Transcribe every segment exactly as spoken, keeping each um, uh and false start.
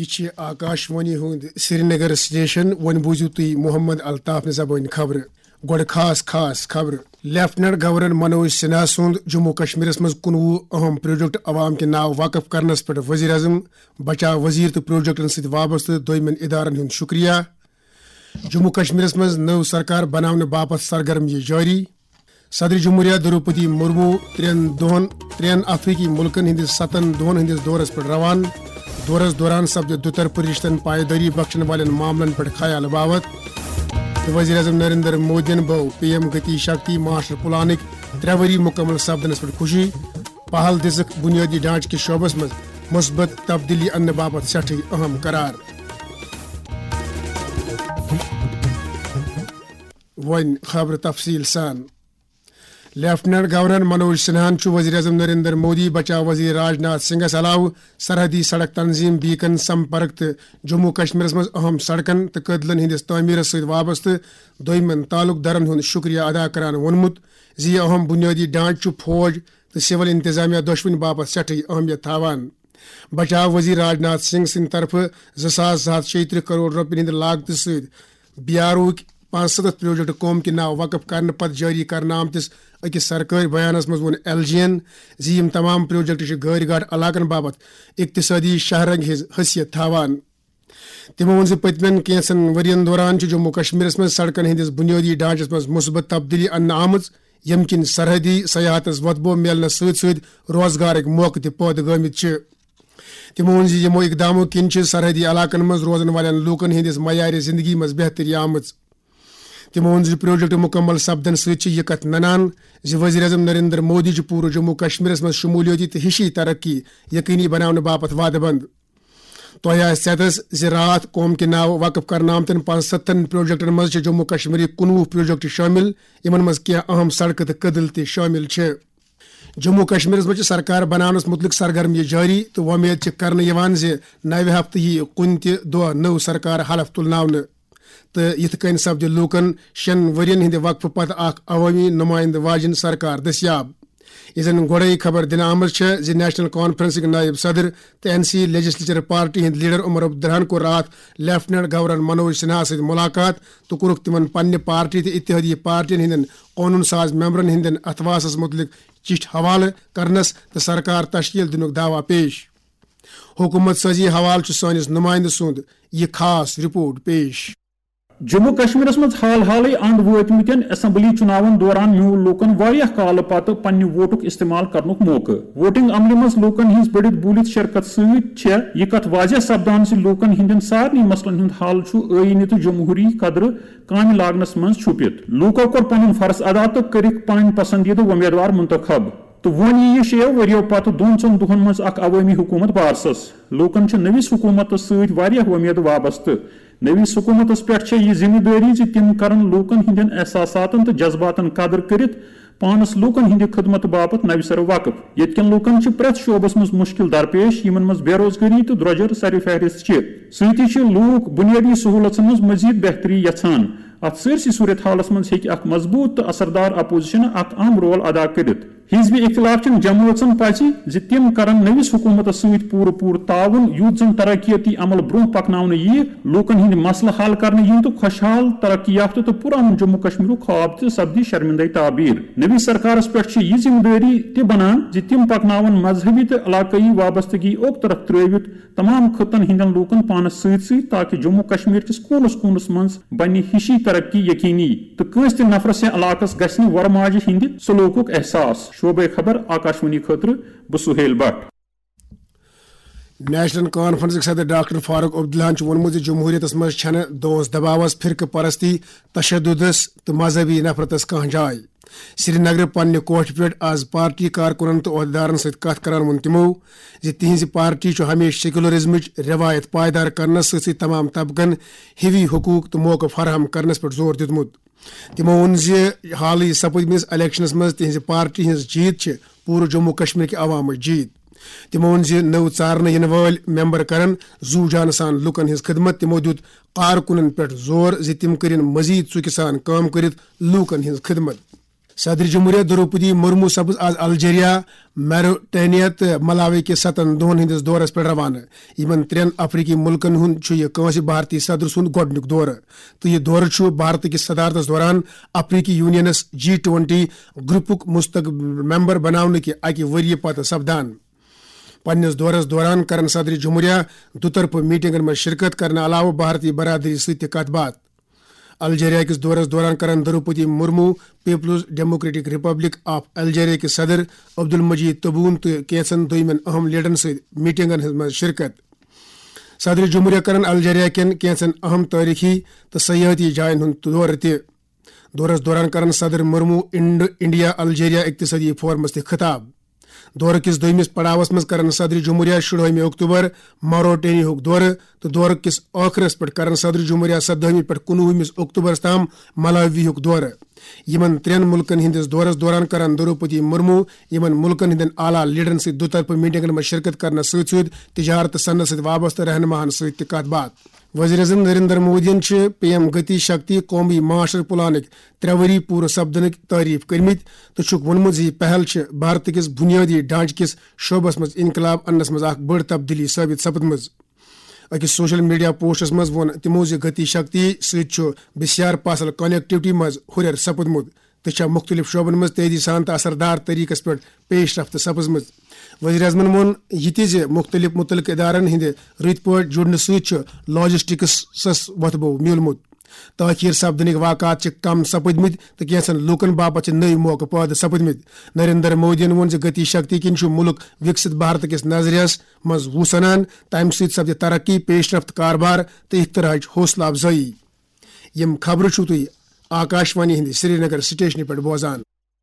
یہ آکاشوانی ہند Srinagar station ون بوزیو تھی محمد الطاف زبان خبر گوڑ خاص خاص خبر لیفٹنٹ گورنر منوج سنہا سند جموں کشمیر مز کنوہ اہم پروجیکٹ عوام کے ناو واقف کرنس پہ وزیر اعظم بچاؤ وزیر تو پروجیکٹن ست وابستہ دویمن ادارن ہند شکریہ جموں کشمیر مز نو سرکار بنانے باپت سرگرمی جاری صدر جمہوریہ دروپدی مرمو ترین دہن ترین افریقی ملکن ہندس ستن دہن ہندس دورس پہ روان دورس دوران سپد دطرفہ رشتن پائیداری بخشن والن معاملن پہ خیال باوت وزیر اعظم نریندر مودی بو PM M Gati Shakti master plan ترے وری مکمل سپدنس پہ خوشی پہل دزک بنیادی ڈھانچہ کے شعبس مز مثبت تبدیلی ان باپت سٹھ اہم قرار ون خبر تفصیل سان لیفٹنٹ گورنر منوج سنہان وزیر اعظم نریندر مودی بچاؤ وزیر راجناتھ سنگھس علاوہ سرحدی سڑک تنظیم بیکن سمپرک تو جموں کشمیر مز اہم سڑکن تو قدلن ہندس تعمیرس ست وابستہ دویمن تعلق درن ہند شکریہ ادا کران وونمت زِ یہ اہم بنیادی ڈھانچہ فوج تو سول انتظامیہ دشوین باپت سٹھ اہمیت تھاوان بچاؤ وزیر راجناتھ سنگھ سند طرف زٕ ساس زٕ ہتھ شیٚیہِ ترٕہ کروڑ رۄپین ہند لاگتہ ست بیارک پانچ ستھ پروجیکٹ قوم کے ناو وقف کرنے پتہ جاری کرنے آمتس اکس سرکاری بیانس مز ون ایل جی این زِ یم تمام پروجیکٹ گٲڑۍ گاڑ علاقن باپت اقتصادی شہرنگ ہز حیثیت تھاوان تمو ون پتمن کینژن ورین دوران جموں کشمیر مز سڑکن ہندس بنیادی ڈھانچس مز مثبت تبدیلی ان آمت یم کن سرحدی سیاحتس وتبو ملنس ست ست روزگارک موقع تہ پٲدٕ گٔمٕتۍ چھِ تمو ون یمو اقدامو کن سرحدی علاقن مز روزن والن لوکن ہندس معیار زندگی مز بہتری آمٕژ تمو ون پروجیکٹ مکمل سپدن ست یہ کت ننان زِ وزیر اعظم نریندر مودی پورٕ جموں کشمیر مز شمولیتی تو ہشی ترقی یقینی بنانے باپت وعدہ بند تہ آس ژیتس زِ رات قوم کے ناو وقف کرنے آمتن پانچ ستن پروجیکٹن مز جموں کشمیر کنوہ پروجیکٹ شامل یمن مز کی اہم سڑکہ تو قدل تہ شامل چھ جموں کشمیر مز سرکار بنانس متعلق سرگرمی جاری تو ومید کرنے یوان زِ نوِ ہفتہ یی کُنہِ تہِ دۄہ نٔو سرکار حلف تُلناونہٕ تو یت کن سپد لوکن شین ورین ہند وقفہ پتہ اخ عوامی نمائندہ واجن سرکار دستیاب یہ زن گوڑے خبر دن آمت زِ نیشنل کانفرنسک نائب صدر تو این سی لیجسلیچر پارٹی ہند لیڈر عمر عبدالرحان کو رات لیفٹنٹ گورنر منوج سنہا ست ملاقات تو کورک تمن پنہ پارٹی تو اتحادی پارٹین ہند قانون ساز ممبرن ہند اتواسس متعلق چٹھ حوالہ کرنس تو سرکار تشکیل دنک دعوی پیش حکومت سازی حوالہ سانس نمائندہ سند یہ خاص رپورٹ پیش جموں کشمیر مز حال حال اند واتمتن اسمبلی چناون دوران میول لوکن واریاہ کال پتہ پنہ ووٹک استعمال کرنک موقع ووٹنگ عملہ مز لوکن ہز بڑت بولت شرکت ست یہ کت واضح سپدان ز لوکن ہندین سارنی مسلن ہند حال آئینی تو جمہوری قدر کام لاگنس مز چھپت لوکو کور پن فرض ادا تو کرک پن پسندیدہ امیدوار منتخب تو ون یہ شیو وریو پتہ دون ژن دہن مز اخ عوامی حکومت بارسس لوکن نوس حکومت ست واریاہ امید وابستہ نویس حکومتس پہ یہ ذمہ داری زِ تم کرن لوکن ہندین احساساتن تو جذباتن قدر کرت پانس لوکن ہند خدمت باپت نو سر وقف یتکن لوکن پریت شعبس مز مشکل درپیش یمن مز بے روزگاری تو درجر سر فہرست سی لوک بنیادی سہولتن مز مزید بہتری یژھان ات سرسی صورت حالس مز ہیکہ اخ مضبوط تو اثردار اپوزیشن اخ اہم رول ادا کرت حزب اختلاف چن جمٲژن پزِ زِ تم کرن نوِس حکومتس ست پور پور تعاون یوت زن ترقیاتی عمل برہ پکناونہٕ ییہِ لوکن ہند مسلہٕ حل کرنہٕ یِن تہٕ خوشحال ترقی یافتہ تو پرامن جموں کشمیرک خواب تہ سپدی شرمندے تعبیر نوِس سرکارس پٮ۪ٹھ چھِ یہ ذمہ دٲری تہِ بنان زِ تم پکناون مذہبی تو علاقائی وابستگی اوک طرف ترٲوِتھ تمام خطن ہندین لوکن پانس ست ست تاکہ جموں کشمیر کس کوٗنس کوٗنس منٛز بنہِ ہشی ترقی یقینی تو کٲنٛسہِ تہِ نفرس یا علاقس گژھِ نہٕ ورماجہِ ہندِ سلوکُک احساس شعبہ خبر آکاشوانی خاطر بہ سہیل بٹ نیشنل کانفرنسک صدر ڈاکٹر فاروق عبداللہن وونمت جمہوریتس مز چھنہ دوس دباوس فرقہ پرستی تشددس تو مذہبی نفرتس کھانا جائے سری نگر پنہ کوٹھ پہ آز پارٹی کارکنن تو عہدیدارن ست کت کران ون تمو زِ تہذ پارٹی ہمیشہ سیکولرزمچ روایت پائیدار کرنس ست ست تمام طبقن ہیوی حقوق تو موقع فراہم کرنس پہ زور دتمت تمو ون زِ حالی سپدمس الیکشنس مز تہذ پارٹی ہز جیت پورٕ جموں کشمیر کے عوامچ جیت تمو ون زِ نو ژارنہٕ ین وٲلۍ ممبر کرن زو جان سان لوکن ہز خدمت تمو دیت کارکنن پہ زور زِ تم کرن مزید ژُکہِ سان کٲم کرتھ لوکن ہز خدمت صدر جمہوریہ دروپدی مرمو سپز آز الجیریا میروٹینیا تو ملاوی کے ستن دہن ہندس دورس پہ روانہ یمن ترین افریقی ملکن ہند یہ کنس بھارتی صدر سند گۄڈنیُک دور تو یہ دور بھارت کس صدارتس دوران افریقی یونینس جی ٹوینٹی گروپک مستقبل ممبر بنانے کہ اکہ وری پتہ سپدان پنس دورس دوران کرن صدر جمہوریہ دطرف میٹنگن میں شرکت کرنے علاوہ بھارتی برادری ست کت بات الجیریا کس دورس دوران کرن Droupadi Murmu people's democratic republic of Algeria کے صدر عبدالمجید تبون تو کینچن دویمن اہم لیڈرن ست میٹنگن میں شرکت صدر جمہوریہ کرن الجیریا کن کینچن اہم تاریخی تو سیاحتی جائن ہند دور تہ دورس دوران کرن صدر مرمو انڈیا الجیریا اقتصادی فورمس تہ خطاب دور کس دویمس پڑاوس مز کرن صدر جمہوریہ شڑہم اکتوبر موروٹینی ہک دور تو دور کس آخرس پہ کرن صدر جمہوریہ سدہمی پہ کنوہمس اکتوبرس تام ملاوی ہک دور یمن ترین ملکن ہندس دورس دوران کرن دروپدی مرمو یمن ملکن ہندن اعلیٰ لیڈرن ست دطرف میٹنگن میں شرکت کرنے ست ست تجارت صنعت ست وابستہ رہنماہن ست کت بات وزیر اعظم نریندر مودین پی ایم گتی شکتی قومی معاشر پلانک ترے وری پور سپدنک تعریف کرمت تو چھک وونمت یہ پہل بھارت کس بنیادی ڈھانچہ کس شعبس مز انقلاب انس مز اخ بڑ تبدیلی ثابت سپدمز اکس سوشل میڈیا پوسٹس مز وون تمو ز گتی شکتی ست بسیار پاسل کنیکٹیوٹی مز ہریر سپدمت تو مختلف شعبن مز تیزی سان تو اثردار طریقس پہ پیش رفت سپزمت وزیر اعظمن وون یہ مختلف متعلقہ ادارن ہند رت پہ جڑنے ست لاجسٹکسس وتبو میولمت تاخیر سپدنک واقعات کم سپدمت تو کینچن لوکن باپت نئی موقع پید سپدمت نریندر مودین وون گتی شکتی کن ملک وکست بھارت کس نظریس مز وو سنان تمہ ست سپد ترقی پیش رفت کاربار تو اختراعچ حوصلہ افزائی یم خبر چھو تھی آکاشوانی ہند سری نگر سٹیشن پہ بوزان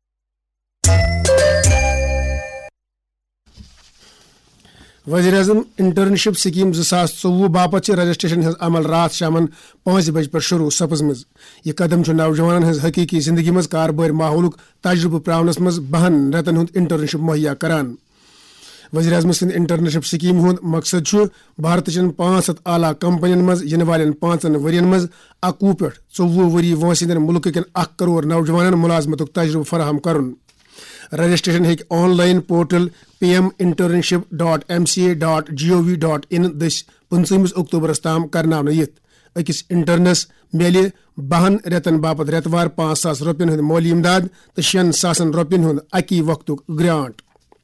وزیر اعظم انٹرنشپ سکیم زٕ ساس ژوٚوُہ باپت رجسٹریشن ہز عمل رات شامن پانچ بج پہ شروع سپزمز یہ قدم نوجوانن ہز حقیقی زندگی مز کارباری ماحولک تجربہ پراونس مز بہن رتن ہند انٹرنشپ مہیا کران وزیر اعظم سند انٹرنشپ سکیم ہند مقصد بھارت چن پانچ ہتھ اعلیٰ کمپنین مز ین والن پانچن ورین مز اکوہ پہ ژوٚوُہ وری وٲنٛسہِ ہندین ملک کن اکھ کروڑ نوجوانن ملازمتک تجربہ فراہم کرن رجسٹریشن ہیکہِ online portal P M internship dot M C A dot G O V dot I دس پنچمس اکتوبرس تام کرناونہٕ یِتھ أکِس انٹرنس میلہِ بہن رٮ۪تن باپت رٮ۪توار پانژھ ساس رۄپین ہُند مٲلی امداد تہٕ شین ساسن رۄپین ہُند اکی وقتُک گرانٹ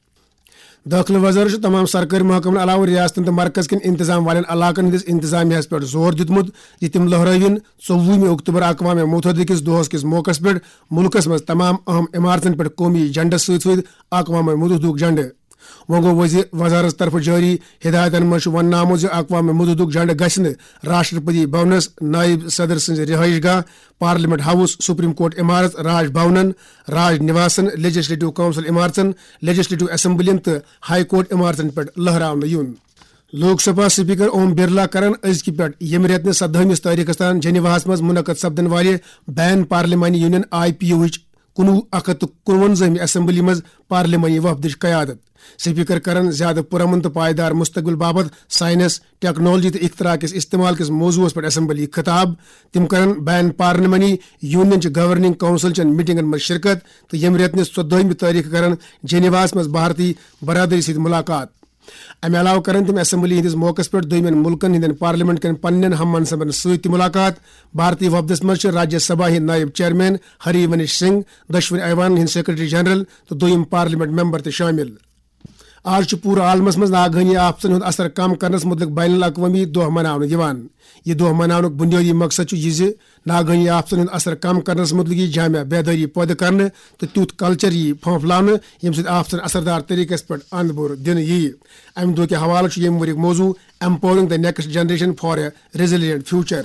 داخلہ وزارت تمام سرکاری محکمن علاوہ ریاستن تو مرکز کن انتظام والن علاقن ہندس انتظامیہ پہ زور دتمت یہ تم لہرائن ژوٚوُہمہِ اکتوبر اقوام متحدہ کس دہس کس موقع پہ ملکس مز تمام اہم عمارتن پہ قومی جھنڈس ست ست اقوام متحدہ جھنڈ وہ گو وزارت طرف جاری ہدایتن مز ون آمت اقوام متحدہ جھنڈ گھس راشٹرپتی بھونس نائب صدر سن رہائش گاہ پارلیمنٹ ہاؤس سپریم کورٹ عمارت راج بھونن راج نواسن لیجسلیٹو کونسل عمارتن لیجسلیٹو اسمبلین تو ہائی کورٹ عمارتن پہ لہراؤن یون لوک سبھا سپیکر اوم برلا کرن ازکہ پہ یم رتن سدہمس تاریخس تان جنیواہس مز منعقد سپدن والے بین پارلیمانی یونین آئی پی او کنوہ اکھ ہتھ کنونزہمہِ اسمبلی مز پارلیمانی وفدچ قیادت سپیکر کرن زیادہ پرامن تو پائیدار مستقبل باپت سائنس ٹیکنالوجی تو اختراع کس استعمال کس موضوع پہ اسمبلی خطاب تم کرن بین پارلیمانی یونین چہ گورننگ کونسل چن میٹنگن مز شرکت تو یم رتنس ژۄدہمہِ تاریخ کرن جنیواہس مز بھارتی برادری ست ملاقات امہ علاوہ کرن تم اسمبلی ہندس موقع پہ دویمن ملکن ہندین پارلیمنٹ کن پنن ہم منصبن ست ملاقات بھارتی وفدس مز راجیہ سبھا ہند نائب چیئرمین ہری ونش سنگھ دشوین ایوان ہند سیکرٹری جنرل تو دویم پارلیمنٹ ممبر تہ شامل آج پورٕ عالمس مز ناگہانی آفتن ہند اثر کم کرنس متعلق بین الاقوامی دہ مناونہٕ یوان یہ دہ مناونک بنیادی مقصد یہ ناگہانی آفتن ہند اثر کم کرنس متعلق جامع بیداری پٲدٕ کرنہٕ تو تیُتھ کلچر یی پھۄپھلاونہٕ ییٚمہِ سۭتۍ آفتن اثردار طریقس پہ اند بور دنہٕ ییہِ امہ دۄہ کہ حوالہٕ چھُ ییٚمہِ ؤریُک موضوع empowering the next generation for a resilient future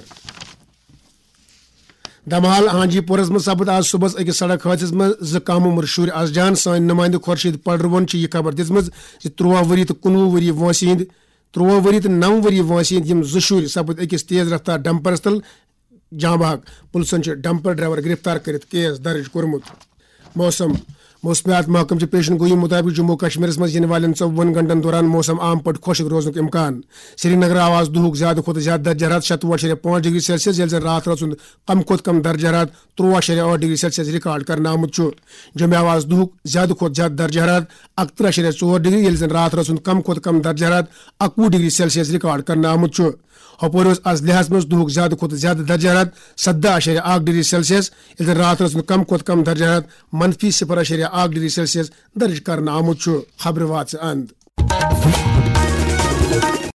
دمہال ہانجی پورس مز سپد آج صبح اکس سڑک حادثس مز زٕ کم عمر شر از جان سان نمائندہ خورشید پڑرون یہ خبر دِژمٕژ زِ ترٛواہ ؤری تو کُنوُہ ؤری وٲنٛسہِ ہٕنٛدۍ ترٛواہ ؤری تو نو ؤری وٲنٛسہِ ہٕنٛدۍ یم زٕ شُرۍ سپد أکِس تیز رفتار ڈمپرس تل جام بحق پُلسن چھُ ڈمپر ڈرائیور گرفتار کٔرِتھ کیس درج کوٚرمُت موسم موسمیات محکم چہ پیشن گوئی مطابق جموں کشمیر مز ین والن ژوون گنٹن دوران موسم عام پٹ خشک روزنک امکان. سری نگر آواز دہک زیادہ کھت زیادہ درجہ حرارت شتوہ اشاریہ پانچ ڈگری سیلسیس یل زن رات رات کم کھت کم درجہ حرارت ترواہ اشاریہ ٲٹھ ڈگری سیلسیس ریکارڈ کرنا آمت. جموں آواز دہک زیادہ کھت زیادہ درجہ حرارت اکترہ اشاریہ ژور ڈگری یل زن رات رات کم کھت کم درجہ حرارت اکوہ ڈگری سیلسیس ریکارڈ کرنا آمت. ہپور آز لحاظ مز دہک زیادہ کھت زیادہ درجہ حرارت سدہ اشاریہ اکھ ڈگری سیلسیس یل زن رات رات کم کھت کم درجہ حرارت منفی صفر اشاریہ اکھ ڈگری سیلسیس درج کرنا آمت. خبر واتس اند.